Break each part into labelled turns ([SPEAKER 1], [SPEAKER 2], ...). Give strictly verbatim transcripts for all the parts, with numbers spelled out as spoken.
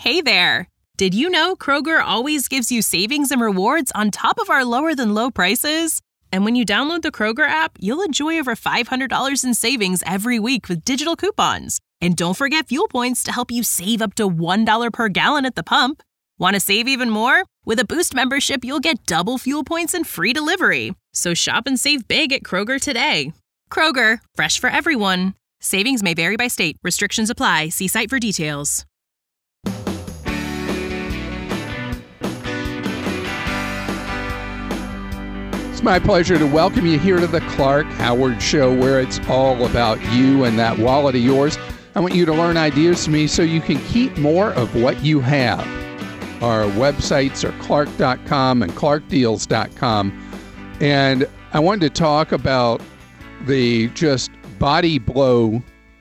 [SPEAKER 1] Hey there! Did you know Kroger always gives you savings and rewards on top of our lower-than-low prices? And when you download the Kroger app, you'll enjoy over five hundred dollars in savings every week with digital coupons. And don't forget fuel points to help you save up to one dollar per gallon at the pump. Want to save even more? With a Boost membership, you'll get double fuel points and free delivery. So shop and save big at Kroger today. Kroger, fresh for everyone. Savings may vary by state. Restrictions apply. See site for details.
[SPEAKER 2] It's my pleasure to welcome you here to the Clark Howard Show, where it's all about you and that wallet of yours. I want you to learn ideas from me so you can keep more of what you have. Our websites are clark dot com and clark deals dot com. And I wanted to talk about the just body blow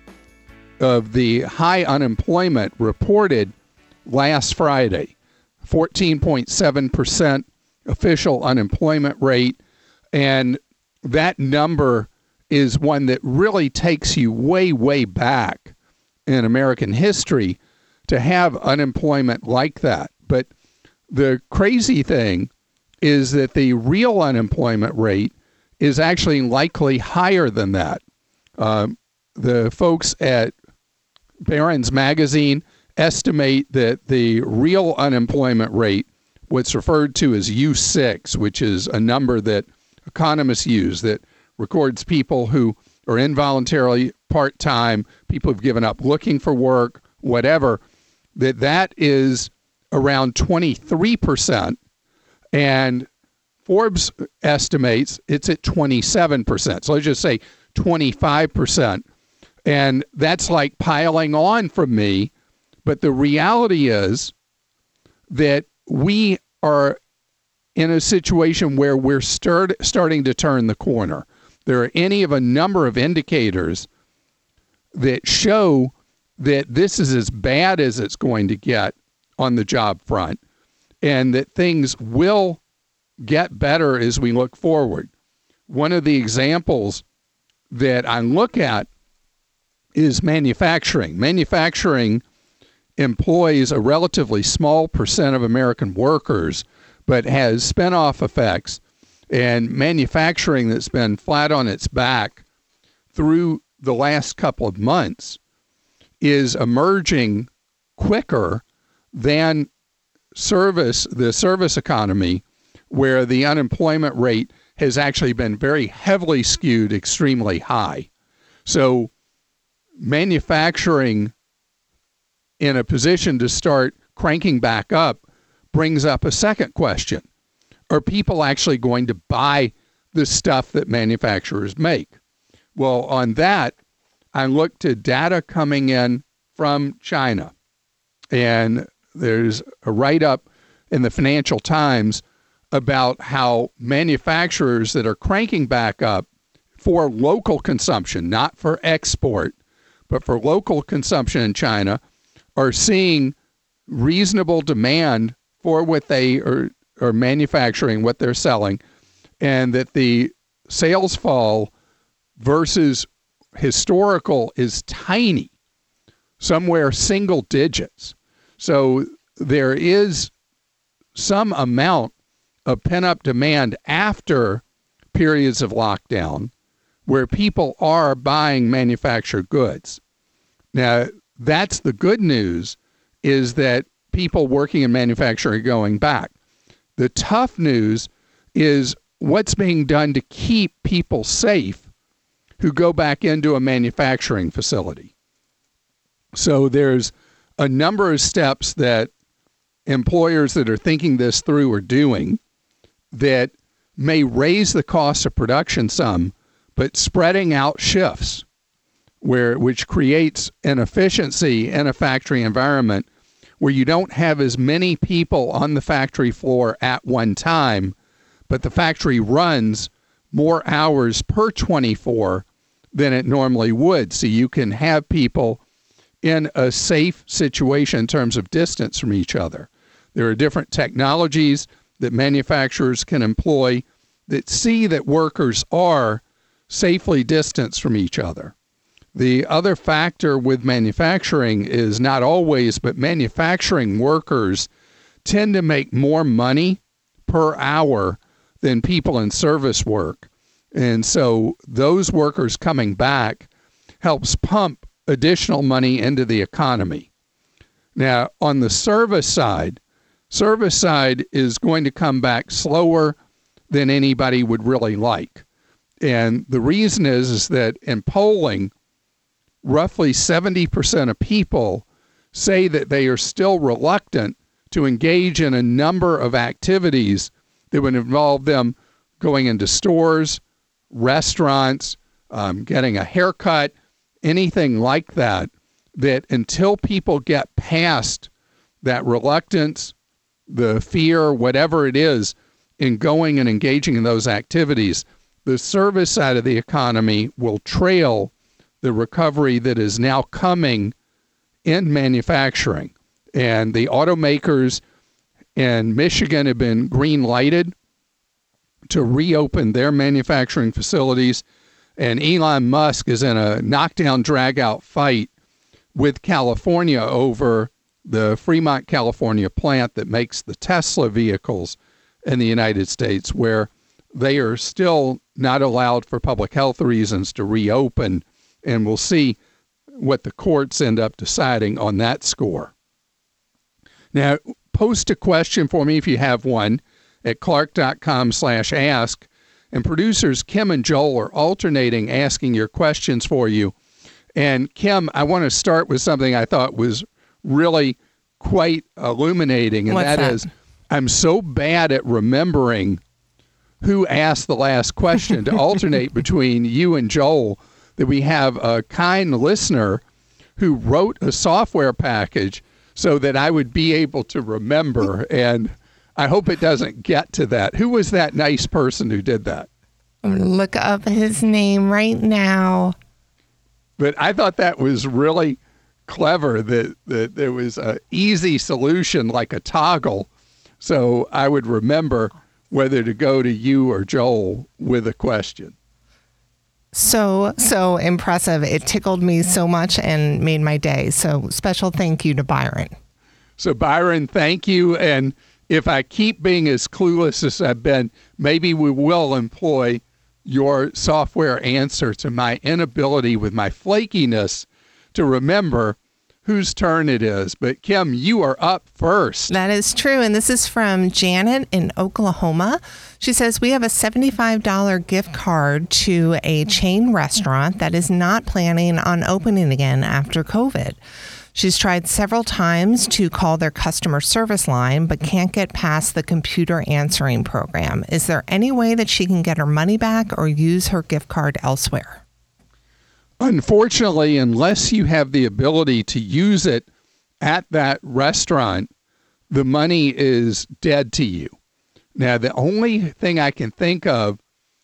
[SPEAKER 2] of the high unemployment reported last Friday. fourteen point seven percent official unemployment rate. And that number is one that really takes you way, way back in American history to have unemployment like that. But the crazy thing is that the real unemployment rate is actually likely higher than that. Um, the folks at Barron's Magazine estimate that the real unemployment rate, what's referred to as U six, which is a number that economists use that records people who are involuntarily part-time, people who've given up looking for work, whatever, that that is around twenty-three percent. And Forbes estimates it's at twenty-seven percent. So let's just say twenty-five percent. And that's like piling on from me. But the reality is that we are in a situation where we're start, starting to turn the corner. There are any of a number of indicators that show that this is as bad as it's going to get on the job front, and that things will get better as we look forward. One of the examples that I look at is manufacturing. Manufacturing employs a relatively small percent of American workers, but has spin-off effects, and manufacturing that's been flat on its back through the last couple of months is emerging quicker than service, the service economy, where the unemployment rate has actually been very heavily skewed extremely high. So manufacturing in a position to start cranking back up brings up a second question. Are people actually going to buy the stuff that manufacturers make? Well, on that, I looked to data coming in from China. And there's a write-up in the Financial Times about how manufacturers that are cranking back up for local consumption, not for export, but for local consumption in China, are seeing reasonable demand for what they are, are manufacturing, what they're selling, and that the sales fall versus historical is tiny, somewhere single digits. So there is some amount of pent-up demand after periods of lockdown where people are buying manufactured goods. Now, that's the good news, is that people working in manufacturing are going back. The tough news is what's being done to keep people safe who go back into a manufacturing facility. So there's a number of steps that employers that are thinking this through are doing that may raise the cost of production some, but spreading out shifts, where which creates an efficiency in a factory environment where you don't have as many people on the factory floor at one time, but the factory runs more hours per twenty-four than it normally would. So you can have people in a safe situation in terms of distance from each other. There are different technologies that manufacturers can employ that see that workers are safely distanced from each other. The other factor with manufacturing is not always, but manufacturing workers tend to make more money per hour than people in service work. And so those workers coming back helps pump additional money into the economy. Now, on the service side, service side is going to come back slower than anybody would really like. And the reason is, is that in polling, roughly seventy percent of people say that they are still reluctant to engage in a number of activities that would involve them going into stores, restaurants, um, getting a haircut, anything like that, that until people get past that reluctance, the fear, whatever it is, in going and engaging in those activities, the service side of the economy will trail the recovery that is now coming in manufacturing. And the automakers in Michigan have been green lighted to reopen their manufacturing facilities. And Elon Musk is in a knockdown, drag out fight with California over the Fremont, California plant that makes the Tesla vehicles in the United States, where they are still not allowed for public health reasons to reopen. And we'll see what the courts end up deciding on that score. Now, post a question for me if you have one at clark.com slash ask. And producers Kim and Joel are alternating asking your questions for you. And Kim, I want to start with something I thought was really quite illuminating. And
[SPEAKER 3] What's
[SPEAKER 2] that,
[SPEAKER 3] that
[SPEAKER 2] is, I'm so bad at remembering who asked the last question to alternate between you and Joel that we have a kind listener who wrote a software package so that I would be able to remember. And I hope it doesn't get to that. Who was that nice person who did that?
[SPEAKER 3] I'm going to look up his name right now.
[SPEAKER 2] But I thought that was really clever, that, that there was an easy solution like a toggle. So I would remember whether to go to you or Joel with a question.
[SPEAKER 3] So, so impressive. It tickled me so much and made my day. So special thank you to Byron.
[SPEAKER 2] So Byron, thank you. And if I keep being as clueless as I've been, maybe we will employ your software answer to my inability with my flakiness to remember whose turn it is. But Kim, you are up first.
[SPEAKER 3] That is true. And this is from Janet in Oklahoma. She says, we have a seventy-five dollars gift card to a chain restaurant that is not planning on opening again after COVID. She's tried several times to call their customer service line, but can't get past the computer answering program. Is there any way that she can get her money back or use her gift card elsewhere?
[SPEAKER 2] Unfortunately, unless you have the ability to use it at that restaurant, the money is dead to you. Now, the only thing I can think of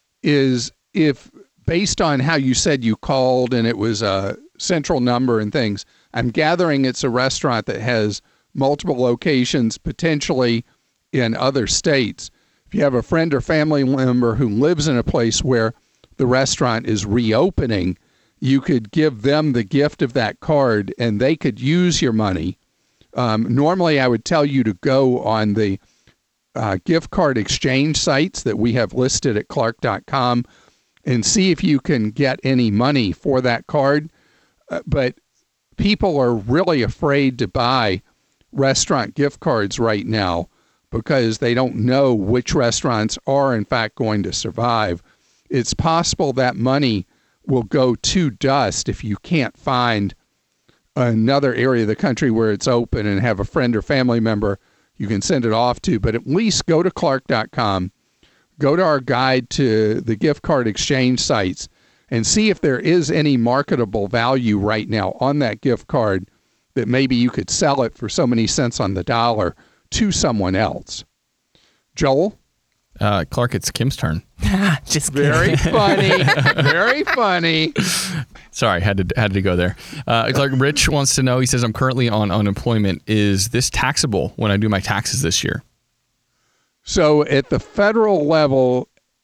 [SPEAKER 2] is if, based on how you said you called and it was a central number and things, I'm gathering it's a restaurant that has multiple locations, potentially in other states. If you have a friend or family member who lives in a place where the restaurant is reopening, you could give them the gift of that card and they could use your money. Um, normally, I would tell you to go on the uh, gift card exchange sites that we have listed at clark dot com and see if you can get any money for that card. Uh, but people are really afraid to buy restaurant gift cards right now because they don't know which restaurants are, in fact, going to survive. It's possible that money will go to dust if you can't find another area of the country where it's open and have a friend or family member you can send it off to. But at least go to clark dot com, go to our guide to the gift card exchange sites, and see if there is any marketable value right now on that gift card that maybe you could sell it for so many cents on the dollar to someone else. Joel?
[SPEAKER 4] Uh, Clark, it's Kim's turn.
[SPEAKER 3] Just kidding.
[SPEAKER 2] Very funny. Very funny.
[SPEAKER 4] Sorry, had to had to go there. Uh, Clark, Rich wants to know, he says, I'm currently on unemployment. Is this taxable when I do my taxes this year?
[SPEAKER 2] So at the federal level,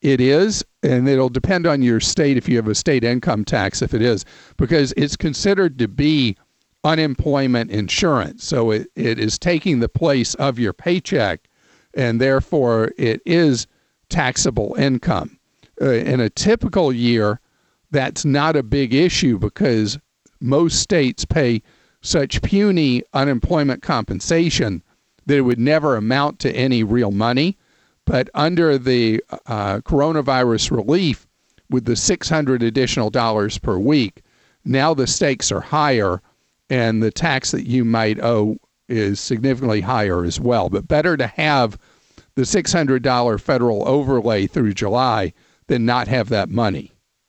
[SPEAKER 2] it is, and it'll depend on your state if you have a state income tax, if it is, because it's considered to be unemployment insurance. So it, it is taking the place of your paycheck, and therefore it is taxable income. Uh, in a typical year, that's not a big issue because most states pay such puny unemployment compensation that it would never amount to any real money. But under the uh, coronavirus relief, with the six hundred additional dollars per week, now the stakes are higher, and the tax that you might owe is significantly higher as well. But better to have the six hundred dollars federal overlay through July than not have that money.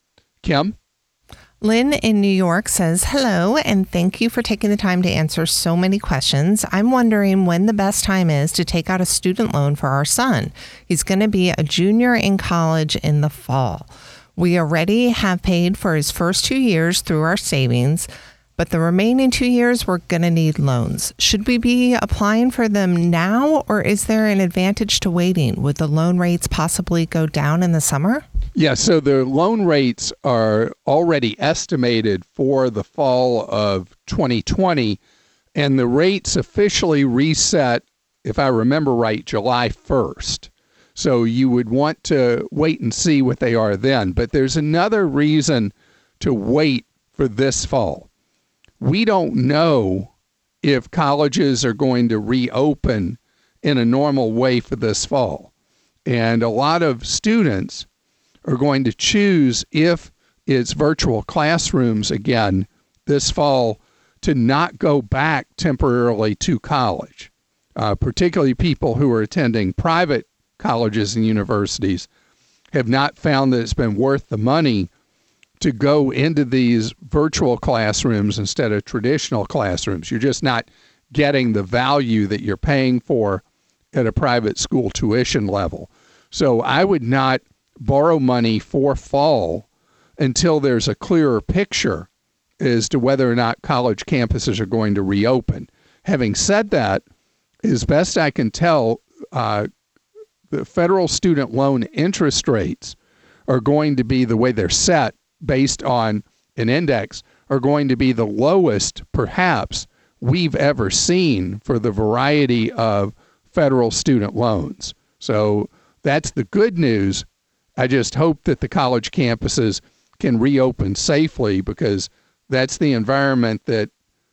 [SPEAKER 2] Kim?
[SPEAKER 3] Lynn in New York says, hello, and thank you for taking the time to answer so many questions. I'm wondering when the best time is to take out a student loan for our son. He's going to be a junior in college in the fall. We already have paid for his first two years through our savings, but the remaining two years we're going to need loans. Should we be applying for them now, or is there an advantage to waiting? Would the loan rates possibly go down in the summer?
[SPEAKER 2] Yeah, so the loan rates are already estimated for the fall of twenty twenty, and the rates officially reset, if I remember right, July first. So you would want to wait and see what they are then. But there's another reason to wait for this fall. We don't know if colleges are going to reopen in a normal way for this fall. And a lot of students are going to choose, if it's virtual classrooms again this fall, to not go back temporarily to college. Uh, particularly people who are attending private colleges and universities have not found that it's been worth the money to go into these virtual classrooms instead of traditional classrooms. You're just not getting the value that you're paying for at a private school tuition level. So I would not borrow money for fall until there's a clearer picture as to whether or not college campuses are going to reopen. Having said that, as best I can tell, uh, the federal student loan interest rates are going to be, the way they're set based on an index, are going to be the lowest perhaps we've ever seen for the variety of federal student loans. So that's the good news. I just hope that the college campuses can reopen safely, because that's the environment that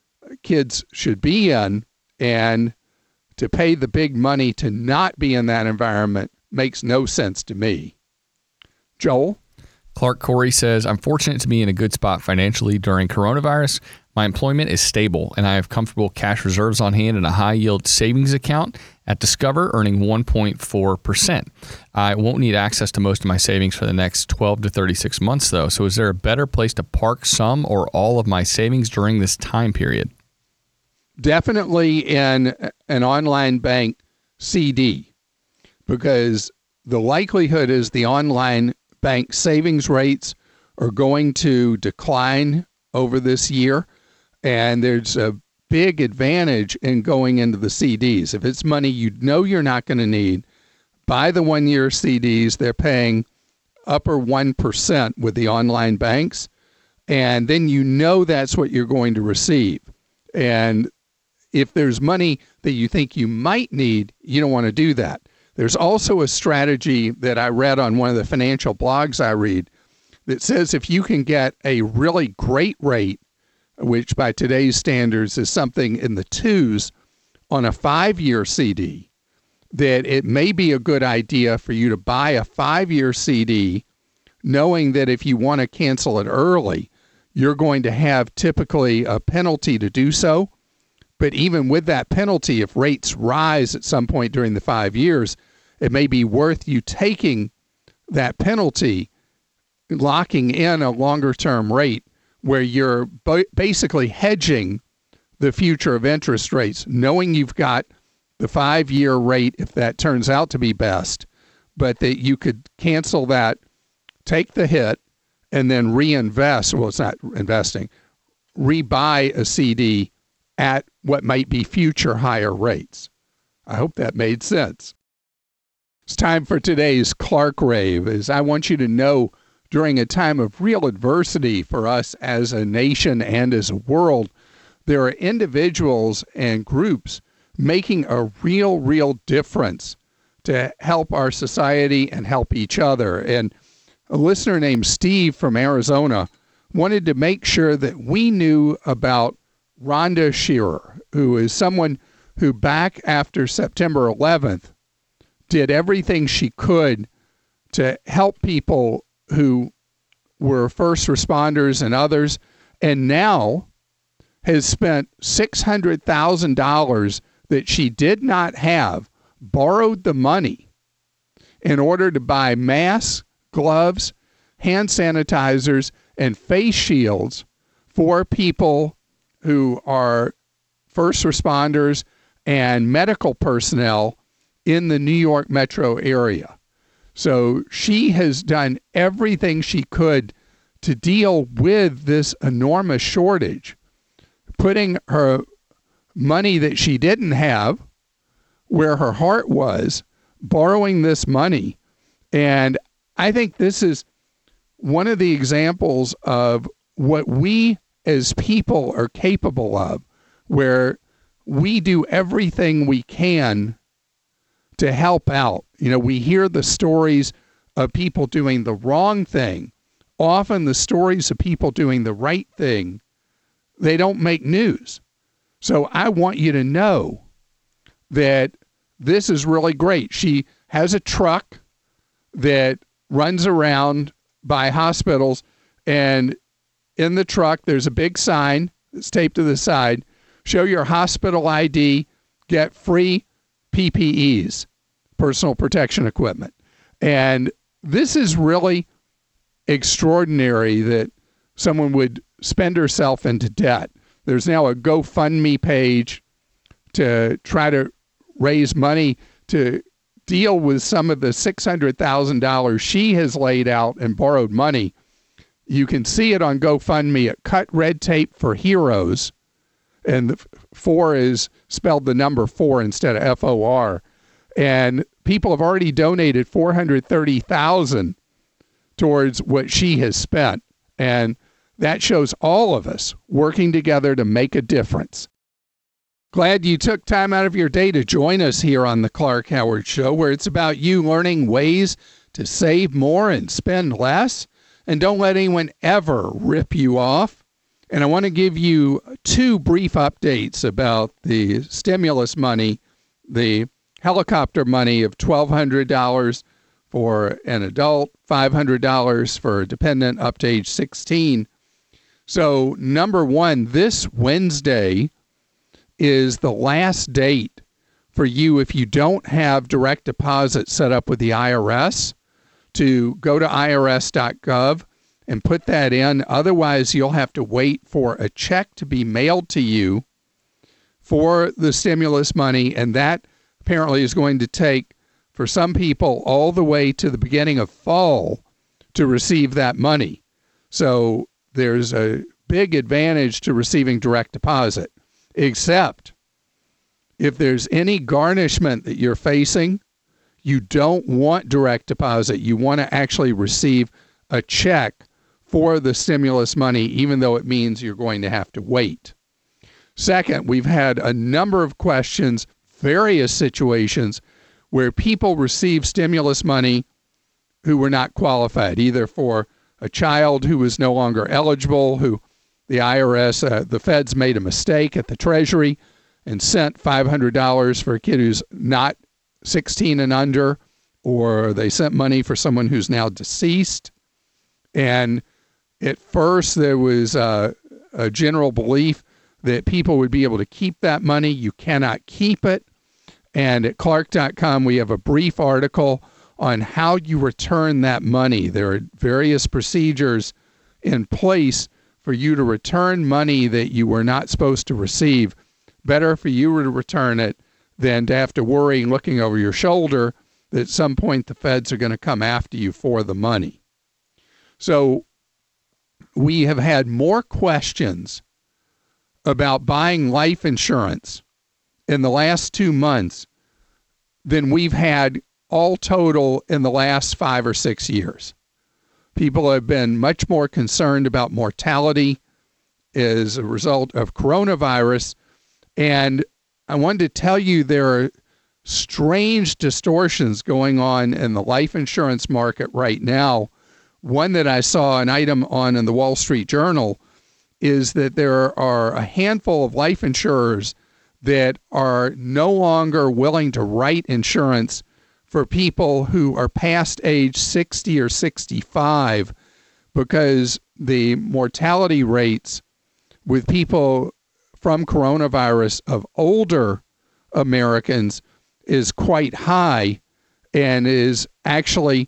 [SPEAKER 2] kids should be in, and to pay the big money to not be in that environment makes no sense to me. Joel?
[SPEAKER 4] Clark Corey says, I'm fortunate to be in a good spot financially during coronavirus. My employment is stable, and I have comfortable cash reserves on hand in a high-yield savings account at Discover, earning one point four percent. I won't need access to most of my savings for the next twelve to thirty-six months, though. So is there a better place to park some or all of my savings during this time period?
[SPEAKER 2] Definitely in an online bank C D, because the likelihood is the online bank savings rates are going to decline over this year, and there's a big advantage in going into the C Ds. If it's money you know you're not going to need, buy the one-year C Ds. They're paying upper one percent with the online banks, and then you know that's what you're going to receive. And if there's money that you think you might need, you don't want to do that. There's also a strategy that I read on one of the financial blogs I read that says if you can get a really great rate, which by today's standards is something in the twos, on a five-year C D, that it may be a good idea for you to buy a five-year C D, knowing that if you want to cancel it early, you're going to have typically a penalty to do so. But even with that penalty, if rates rise at some point during the five years, it may be worth you taking that penalty, locking in a longer-term rate where you're basically hedging the future of interest rates, knowing you've got the five-year rate if that turns out to be best, but that you could cancel that, take the hit, and then reinvest. Well, it's not investing. Rebuy a C D at what might be future higher rates. I hope that made sense. It's time for today's Clark Rave, as I want you to know during a time of real adversity for us as a nation and as a world, there are individuals and groups making a real, real difference to help our society and help each other. And a listener named Steve from Arizona wanted to make sure that we knew about Rhonda Shearer, who is someone who back after September eleventh did everything she could to help people who were first responders and others, and now has spent six hundred thousand dollars that she did not have, borrowed the money in order to buy masks, gloves, hand sanitizers, and face shields for people who are first responders and medical personnel in the New York metro area. So she has done everything she could to deal with this enormous shortage, putting her money that she didn't have where her heart was, borrowing this money. And I think this is one of the examples of what we as people are capable of, where we do everything we can to help out. You know, we hear the stories of people doing the wrong thing. Often the stories of people doing the right thing, they don't make news. So I want you to know that this is really great. She has a truck that runs around by hospitals, and in the truck there's a big sign that's taped to the side. Show your hospital I D, get free P P Es, personal protection equipment. And this is really extraordinary that someone would spend herself into debt. There's now a GoFundMe page to try to raise money to deal with some of the six hundred thousand dollars she has laid out and borrowed money. You can see it on GoFundMe at Cut Red Tape for Heroes. And the four is spelled the number four instead of F O R. And people have already donated four hundred thirty thousand dollars towards what she has spent. And that shows all of us working together to make a difference. Glad you took time out of your day to join us here on the Clark Howard Show, where it's about you learning ways to save more and spend less. And don't let anyone ever rip you off. And I want to give you two brief updates about the stimulus money, the helicopter money of twelve hundred dollars for an adult, five hundred dollars for a dependent up to age sixteen. So number one, this Wednesday is the last date for you, if you don't have direct deposit set up with the I R S, to go to I R S dot gov and put that in. Otherwise, you'll have to wait for a check to be mailed to you for the stimulus money, and that apparently is going to take, for some people, all the way to the beginning of fall to receive that money. So there's a big advantage to receiving direct deposit, except if there's any garnishment that you're facing, you don't want direct deposit. You want to actually receive a check for the stimulus money, even though it means you're going to have to wait. Second, we've had a number of questions, various situations where people receive stimulus money who were not qualified, either for a child who was no longer eligible, who the I R S, uh, the feds made a mistake at the Treasury and sent five hundred dollars for a kid who's not sixteen and under, or they sent money for someone who's now deceased. And at first there was uh, a general belief that people would be able to keep that money. You cannot keep it. And at Clark dot com, we have a brief article on how you return that money. There are various procedures in place for you to return money that you were not supposed to receive. Better for you to return it than to have to worry looking over your shoulder that at some point the feds are going to come after you for the money. So we have had more questions about buying life insurance in the last two months than we've had all total in the last five or six years. People have been much more concerned about mortality as a result of coronavirus. And I wanted to tell you there are strange distortions going on in the life insurance market right now. One that I saw an item on in the Wall Street Journal is that there are a handful of life insurers that are no longer willing to write insurance for people who are past age sixty or sixty-five because the mortality rates with people from coronavirus of older Americans is quite high and is actually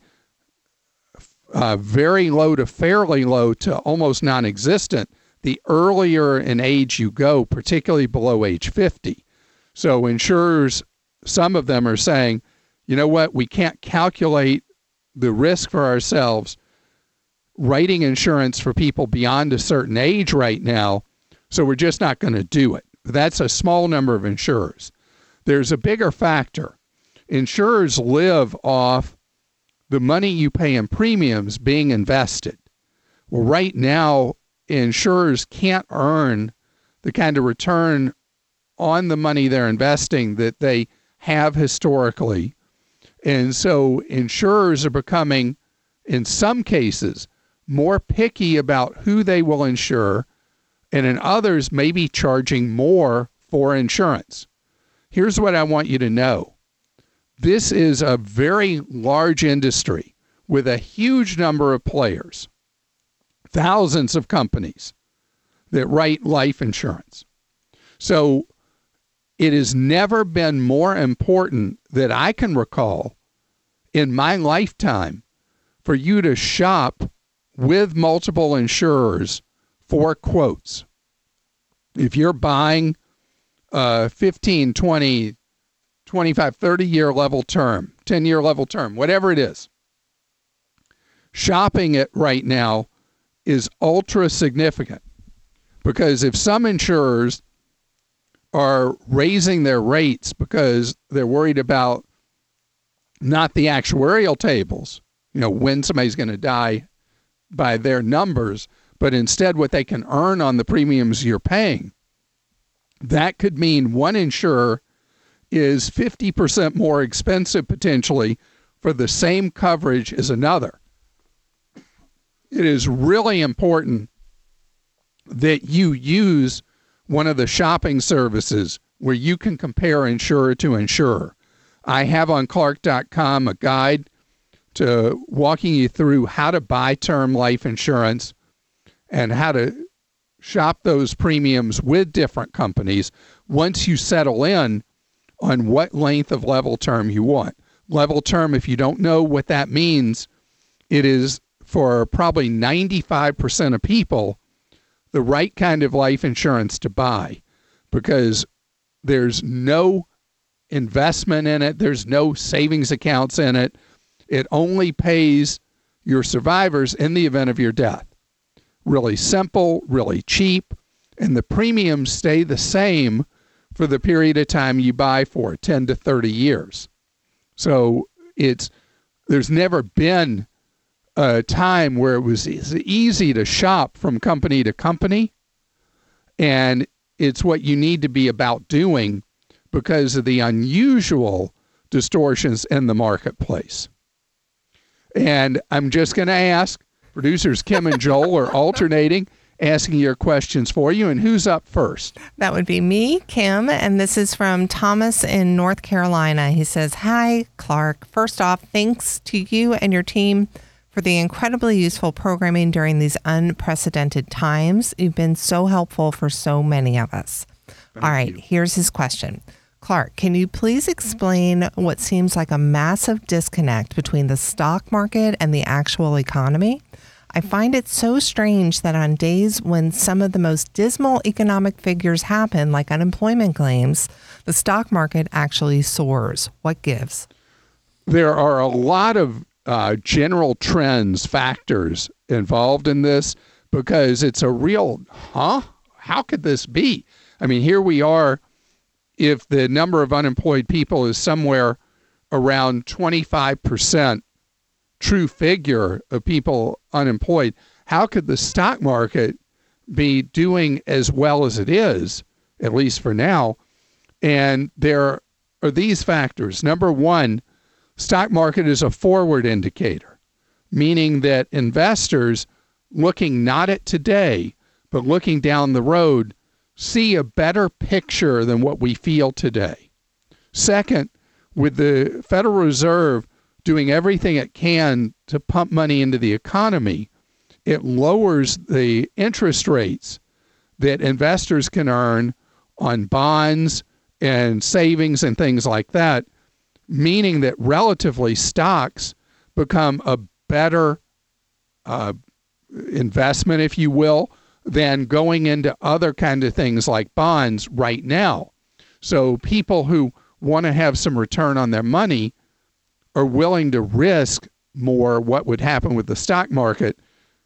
[SPEAKER 2] uh, very low to fairly low to almost non-existent the earlier in age you go, particularly below age fifty. So insurers, some of them are saying, you know what, we can't calculate the risk for ourselves writing insurance for people beyond a certain age right now, so we're just not going to do it. That's a small number of insurers. There's a bigger factor. Insurers live off the money you pay in premiums being invested. Well, right now, insurers can't earn the kind of return on the money they're investing that they have historically. And so insurers are becoming, in some cases, more picky about who they will insure, and in others, maybe charging more for insurance. Here's what I want you to know. This is a very large industry with a huge number of players, thousands of companies that write life insurance. So it has never been more important that I can recall in my lifetime for you to shop with multiple insurers for quotes. If you're buying a fifteen, twenty, twenty-five, thirty year level term, ten year level term, whatever it is, shopping it right now is ultra significant, because if some insurers are raising their rates because they're worried about not the actuarial tables, you know, when somebody's going to die by their numbers, but instead what they can earn on the premiums you're paying, that could mean one insurer is fifty percent more expensive potentially for the same coverage as another. It is really important that you use one of the shopping services where you can compare insurer to insurer. I have on Clark dot com a guide to walking you through how to buy term life insurance and how to shop those premiums with different companies once you settle in on what length of level term you want. Level term, if you don't know what that means, it is for probably ninety-five percent of people the right kind of life insurance to buy, because there's no investment in it. There's no savings accounts in it. It only pays your survivors in the event of your death. Really simple, really cheap, and the premiums stay the same for the period of time you buy for, ten to thirty years. So it's there's never been a time where it was easy to shop from company to company, and it's what you need to be about doing because of the unusual distortions in the marketplace. And I'm just going to ask, producers Kim and Joel are alternating, asking your questions for you. And who's up first?
[SPEAKER 3] That would be me, Kim, and this is from Thomas in North Carolina. He says, hi, Clark. First off, thanks to you and your team for the incredibly useful programming during these unprecedented times. You've been so helpful for so many of us. Thank All right, you. Here's his question. Clark, can you please explain what seems like a massive disconnect between the stock market and the actual economy? I find it so strange that on days when some of the most dismal economic figures happen, like unemployment claims, the stock market actually soars. What gives?
[SPEAKER 2] There are a lot of uh, general trends, factors involved in this, because it's a real, huh? How could this be? I mean, here we are. If the number of unemployed people is somewhere around twenty-five percent true figure of people unemployed, how could the stock market be doing as well as it is, at least for now? And there are these factors. Number one, stock market is a forward indicator, meaning that investors looking not at today, but looking down the road, see a better picture than what we feel today. Second, with the Federal Reserve doing everything it can to pump money into the economy, it lowers the interest rates that investors can earn on bonds and savings and things like that, meaning that relatively stocks become a better uh, investment, if you will, than going into other kind of things like bonds right now. So people who want to have some return on their money are willing to risk more what would happen with the stock market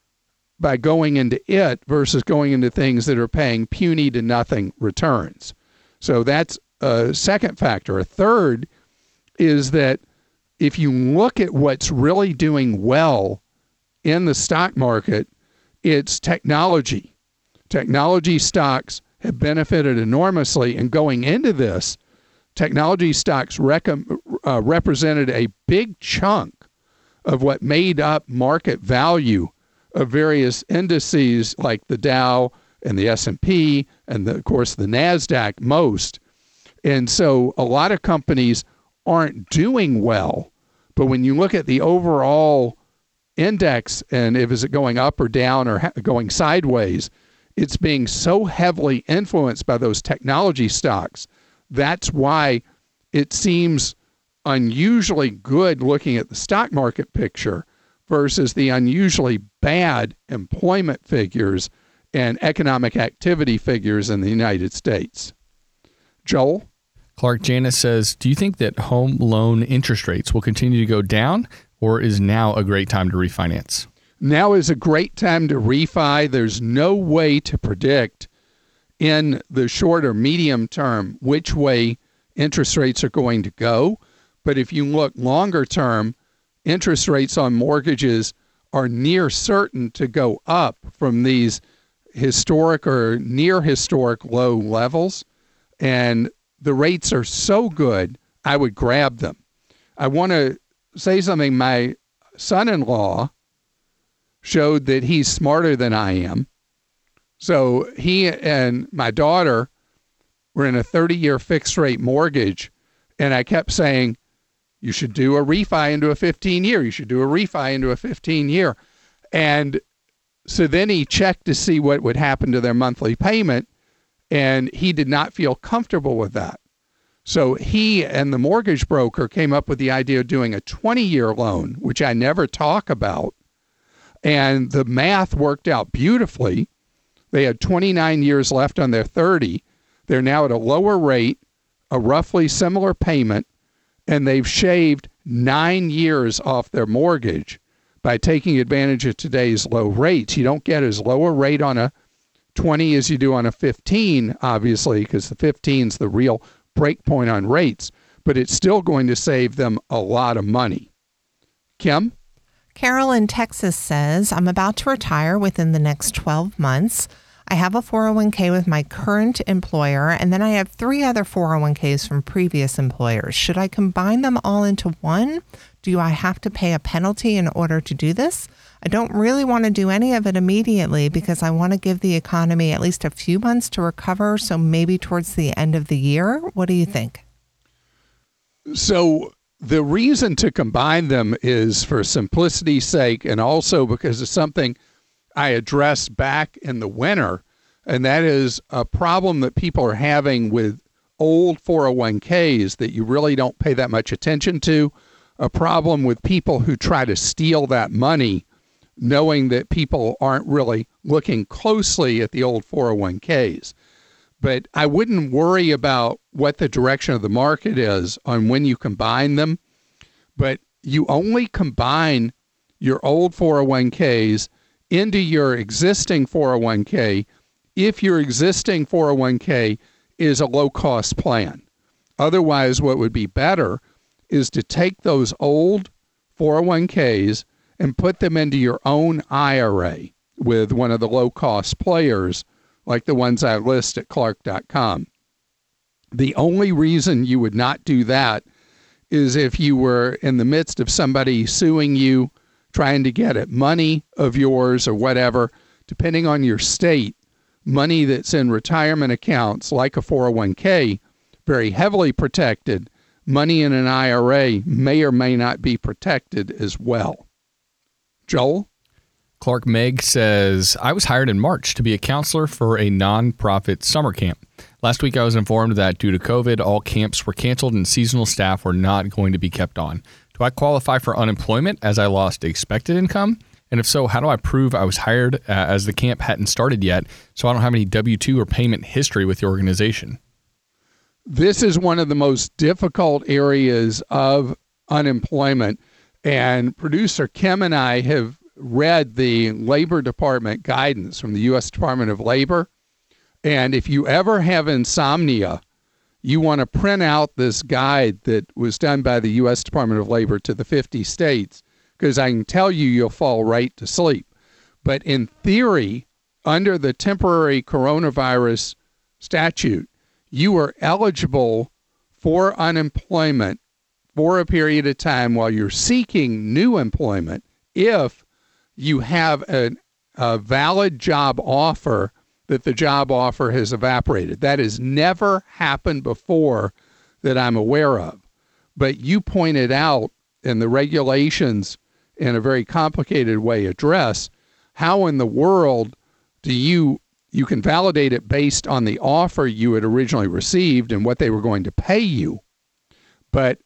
[SPEAKER 2] by going into it versus going into things that are paying puny to nothing returns. So that's a second factor. A third is that if you look at what's really doing well in the stock market, it's technology. Technology stocks have benefited enormously, and going into this, technology stocks rec- uh, represented a big chunk of what made up market value of various indices like the Dow and the S and P and, the, of course, the NASDAQ most. And so a lot of companies aren't doing well, but when you look at the overall index and if is it going up or down or ha- going sideways, it's being so heavily influenced by those technology stocks. That's why it seems unusually good looking at the stock market picture versus the unusually bad employment figures and economic activity figures in the United States. Joel?
[SPEAKER 4] Clark, Janice says, do you think that home loan interest rates will continue to go down, or is now a great time to refinance?
[SPEAKER 2] Now is a great time to refi. There's no way to predict in the short or medium term which way interest rates are going to go. But if you look longer term, interest rates on mortgages are near certain to go up from these historic or near historic low levels. And the rates are so good, I would grab them. I want to say something. My son-in-law showed that he's smarter than I am. So he and my daughter were in a thirty-year fixed-rate mortgage, and I kept saying, you should do a refi into a fifteen-year. You should do a refi into a fifteen-year. And so then he checked to see what would happen to their monthly payment, and he did not feel comfortable with that. So he and the mortgage broker came up with the idea of doing a twenty-year loan, which I never talk about. And the math worked out beautifully. They had twenty-nine years left on their thirty. They're now at a lower rate, a roughly similar payment, and they've shaved nine years off their mortgage by taking advantage of today's low rates. You don't get as low a rate on a twenty as you do on a fifteen, obviously, because the fifteen is the real break point on rates, but it's still going to save them a lot of money. Kim?
[SPEAKER 3] Carol in Texas says, I'm about to retire within the next twelve months. I have a four oh one k with my current employer, and then I have three other four oh one k's from previous employers. Should I combine them all into one? Do I have to pay a penalty in order to do this? I don't really want to do any of it immediately because I want to give the economy at least a few months to recover, so maybe towards the end of the year. What do you think?
[SPEAKER 2] So the reason to combine them is for simplicity's sake, and also because of something I addressed back in the winter, and that is a problem that people are having with old four oh one k's that you really don't pay that much attention to, a problem with people who try to steal that money, knowing that people aren't really looking closely at the old four oh one k's. But I wouldn't worry about what the direction of the market is on when you combine them. But you only combine your old four oh one k's into your existing four oh one k if your existing four oh one k is a low-cost plan. Otherwise, what would be better is to take those old four oh one k's and put them into your own I R A with one of the low-cost players like the ones I list at Clark dot com. The only reason you would not do that is if you were in the midst of somebody suing you, trying to get at money of yours or whatever. Depending on your state, money that's in retirement accounts like a four oh one k, very heavily protected. Money in an I R A may or may not be protected as well. Joel?
[SPEAKER 4] Clark Meg says, I was hired in March to be a counselor for a nonprofit summer camp. Last week I was informed that due to COVID, all camps were canceled and seasonal staff were not going to be kept on. Do I qualify for unemployment as I lost expected income? And if so, how do I prove I was hired uh, as the camp hadn't started yet, so I don't have any W two or payment history with the organization?
[SPEAKER 2] This is one of the most difficult areas of unemployment. And producer Kim and I have read the Labor Department guidance from the U S Department of Labor. And if you ever have insomnia, you want to print out this guide that was done by the U S Department of Labor to the fifty states, because I can tell you you'll fall right to sleep. But in theory, under the temporary coronavirus statute, you are eligible for unemployment for a period of time while you're seeking new employment if you have a, a valid job offer that the job offer has evaporated. That has never happened before that I'm aware of. But you pointed out in the regulations in a very complicated way address how in the world do you you can validate it based on the offer you had originally received and what they were going to pay you. But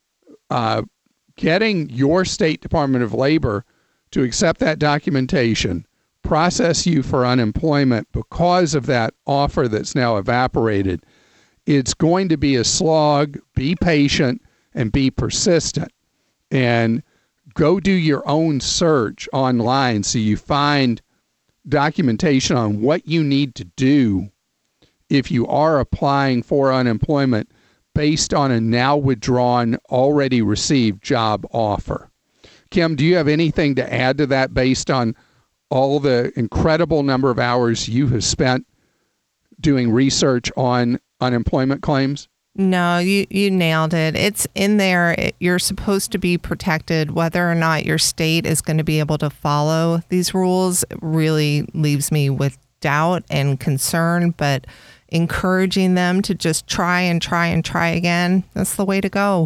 [SPEAKER 2] uh, getting your State Department of Labor to accept that documentation, process you for unemployment because of that offer that's now evaporated, it's going to be a slog. Be patient and be persistent. And go do your own search online so you find documentation on what you need to do if you are applying for unemployment based on a now withdrawn, already received job offer. Kim, do you have anything to add to that based on all the incredible number of hours you have spent doing research on unemployment claims?
[SPEAKER 3] No, you, you nailed it. It's in there. It, you're supposed to be protected. Whether or not your state is going to be able to follow these rules really leaves me with doubt and concern, but encouraging them to just try and try and try again, that's the way to go.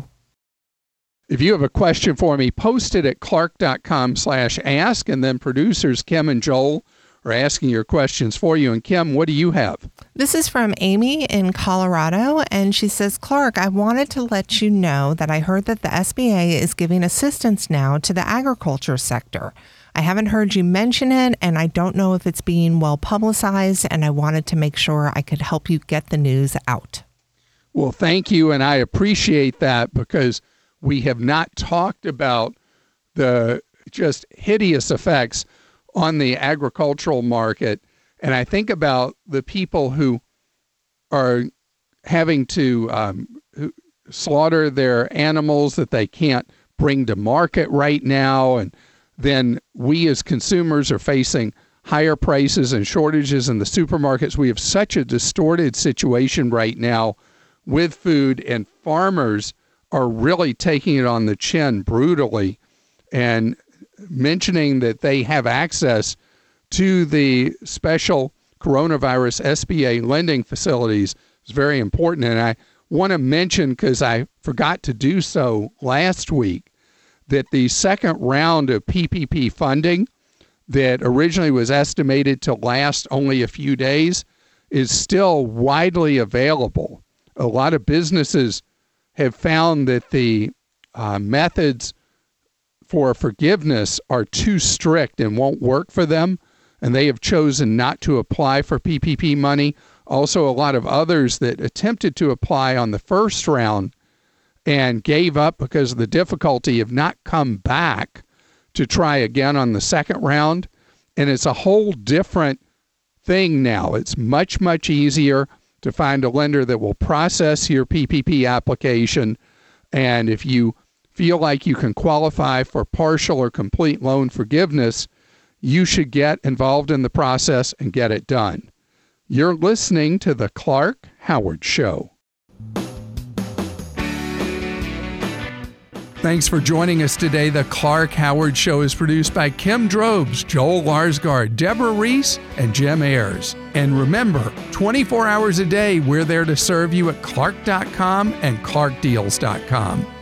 [SPEAKER 2] If you have a question for me, post it at clark.com slash ask, and then producers Kim and Joel are asking your questions for you. And Kim, what do you have?
[SPEAKER 3] This is from Amy in Colorado, and she says, Clark, I wanted to let you know that I heard that the S B A is giving assistance now to the agriculture sector. I haven't heard you mention it, and I don't know if it's being well publicized, and I wanted to make sure I could help you get the news out.
[SPEAKER 2] Well, thank you, and I appreciate that because we have not talked about the just hideous effects on the agricultural market. And I think about the people who are having to um, who slaughter their animals that they can't bring to market right now. And then we as consumers are facing higher prices and shortages in the supermarkets. We have such a distorted situation right now with food, and farmers are really taking it on the chin brutally and mentioning that they have access to the special coronavirus S B A lending facilities is very important. And I want to mention, because I forgot to do so last week, that the second round of P P P funding that originally was estimated to last only a few days is still widely available. A lot of businesses have found that the uh, methods for forgiveness are too strict and won't work for them, and they have chosen not to apply for P P P money. Also, a lot of others that attempted to apply on the first round and gave up because of the difficulty have not come back to try again on the second round. And it's a whole different thing now. It's much, much easier to find a lender that will process your P P P application And if you feel like you can qualify for partial or complete loan forgiveness, you should get involved in the process and get it done. You're listening to The Clark Howard Show. Thanks for joining us today. The Clark Howard Show is produced by Kim Drobes, Joel Larsgaard, Deborah Reese, and Jim Ayers. And remember, twenty-four hours a day, we're there to serve you at clark dot com and clark deals dot com.